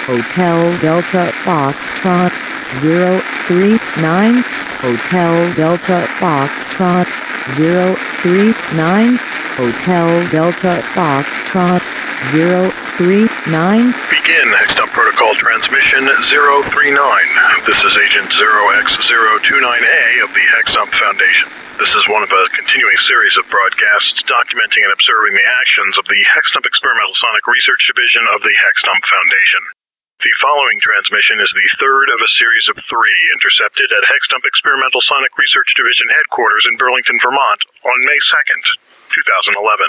Hotel Delta Foxtrot 039. Hotel Delta Foxtrot 039. Hotel Delta Foxtrot 039. Begin Hexdump Protocol Transmission 039. This is Agent 0x029A of the Hexdump Foundation. This is one of a continuing series of broadcasts documenting and observing the actions of the Hexdump Experimental Sonic Research Division of the Hexdump Foundation. The following transmission is the third of a series of 3 intercepted at Hexdump Experimental Sonic Research Division headquarters in Burlington, Vermont on May 2nd, 2011.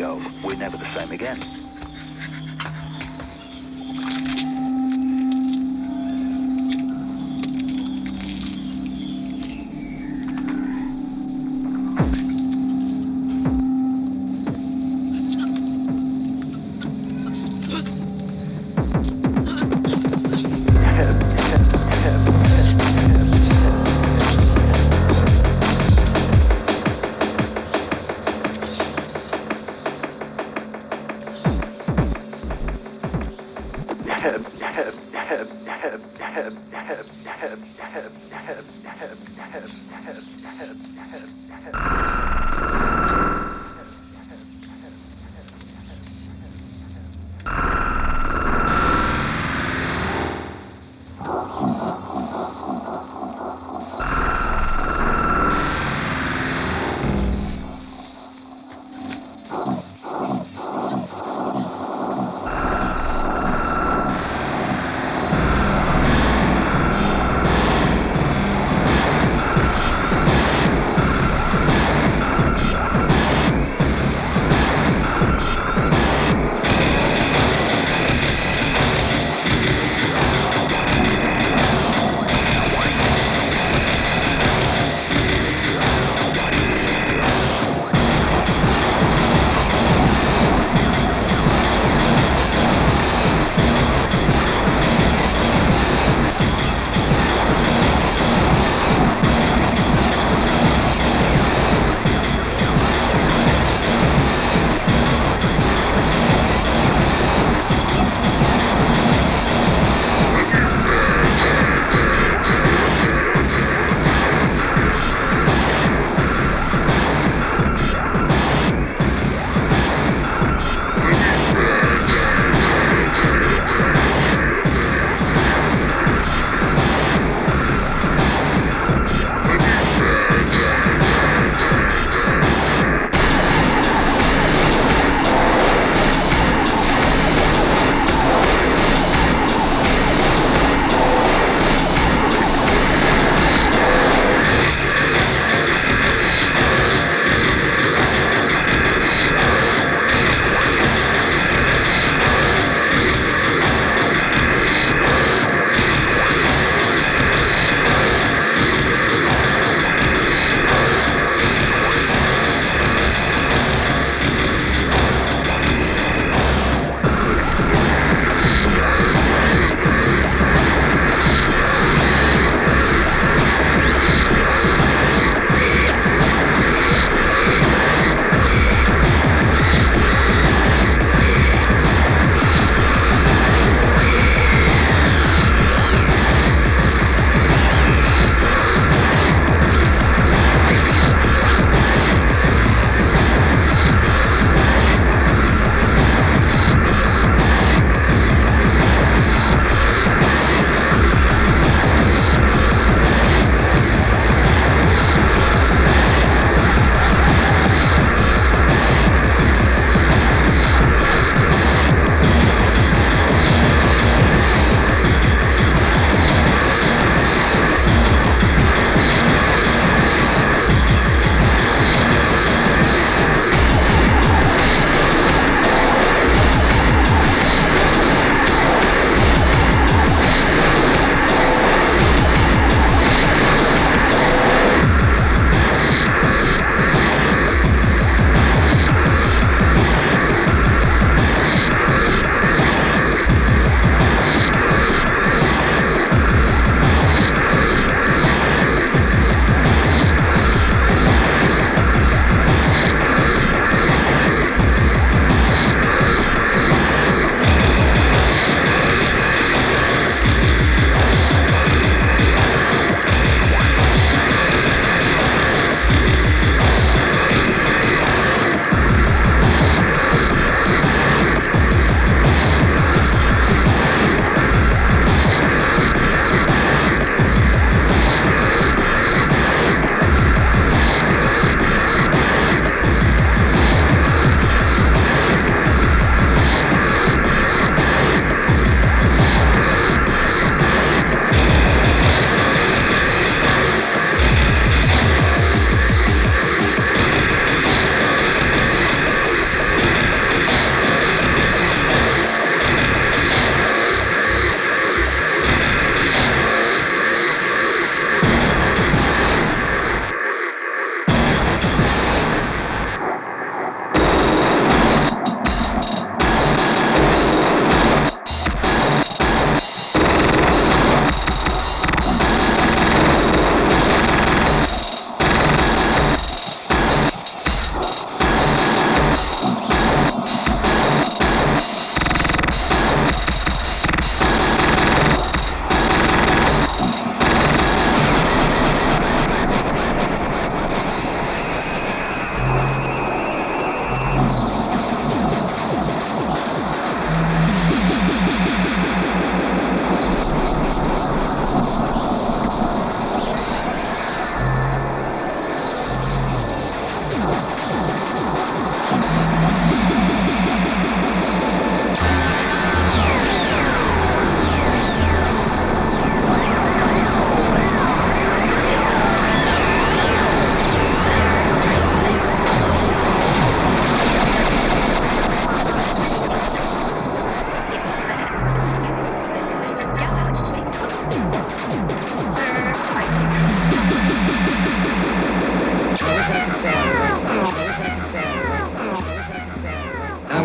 go, we're never the same again.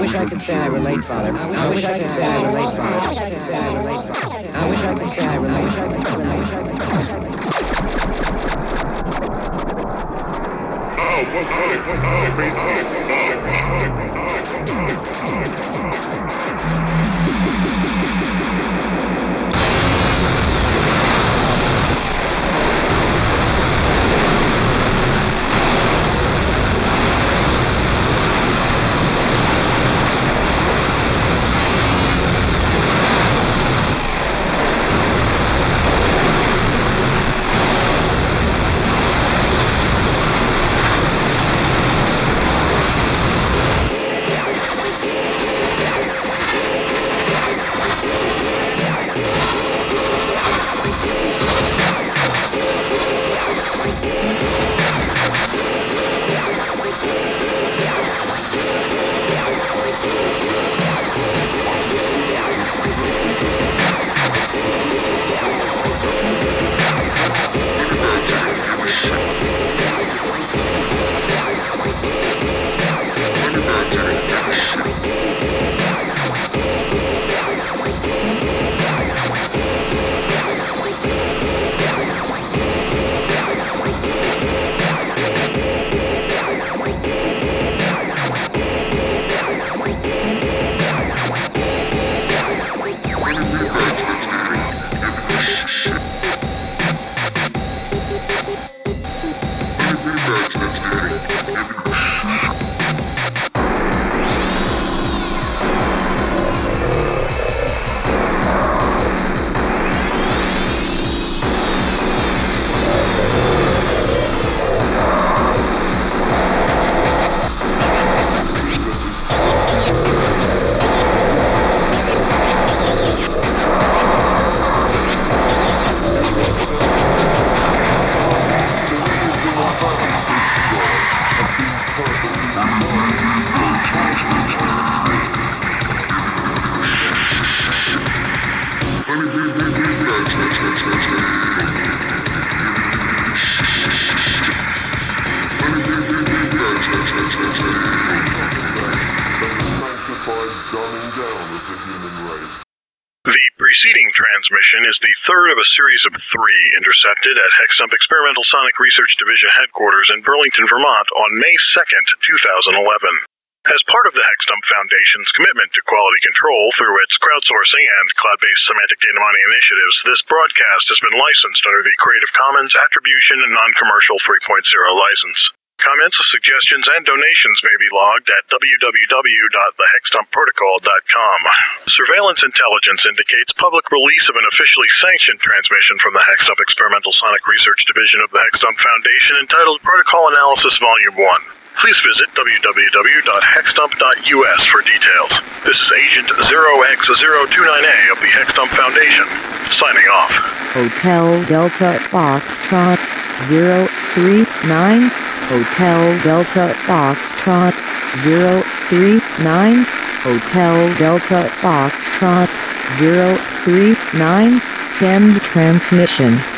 wish I could say I relate, Father. I wish I could say I relate, Father. I wish I could say I relate, Father. I wish I could say I relate. The preceding transmission is the third of a series of 3 intercepted at Hexstump Experimental Sonic Research Division headquarters in Burlington, Vermont on May 2nd, 2011. As part of the Hexstump Foundation's commitment to quality control through its crowdsourcing and cloud-based semantic data mining initiatives, this broadcast has been licensed under the Creative Commons Attribution and Non-Commercial 3.0 license. Comments, suggestions, and donations may be logged at www.thehexstumpprotocol.com. Surveillance intelligence indicates public release of an officially sanctioned transmission from the Hexstump Experimental Sonic Research Division of the Hexstump Foundation entitled Protocol Analysis Volume 1. Please visit www.hexstump.us for details. This is Agent 0x029A of the Hexstump Foundation, signing off. Hotel Delta Foxtrot 039. Hotel Delta Foxtrot 039. Hotel Delta Foxtrot 039. End transmission.